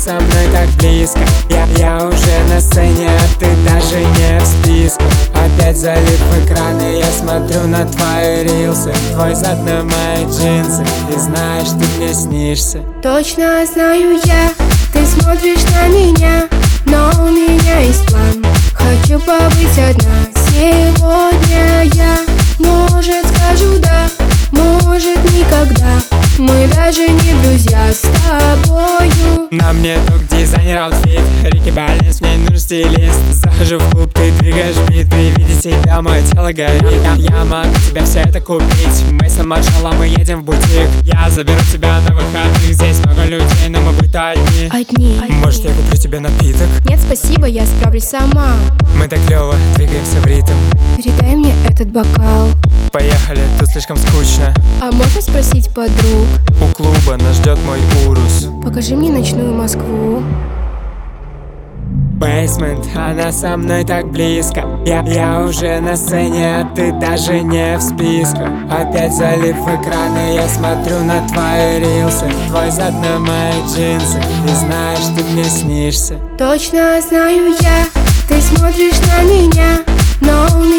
со мной так близко. Я уже на сцене, а ты даже не в списке. Опять залип в экраны, я смотрю на твои рилсы. Твой зад на мои джинсы, и знаешь, ты мне снишься. Точно знаю я, ты смотришь на меня, но у меня есть план. Хочу побыть одна сегодня я. Может, скажу да, может, никогда. Мы даже не друзья с тобою. На мне только дизайнер аутфит, Рики Баллинс, мне нужен стилист. Захожу в клуб, ты двигаешь бит, при виде тебя мое тело горит. Я могу тебе все это купить, мы с Маршалом, мы едем в бутик. Я заберу тебя на выходных, здесь много людей, но мы будто одни. Может, я куплю тебе напиток? Нет, спасибо, я справлюсь сама. Мы так клево двигаемся в ритм. Передай мне этот бокал. Поехали, тут слишком скучно. А можно спросить подруг? У клуба нас ждет мой урус. Покажи мне ночную Москву. Бейсмент, она со мной так близко. Я уже на сцене, а ты даже не в списке. Опять залип в экраны, я смотрю на твои рилсы. Твой зад на мои джинсы, и знаешь, ты мне снишься. Точно знаю я, ты смотришь на меня, но у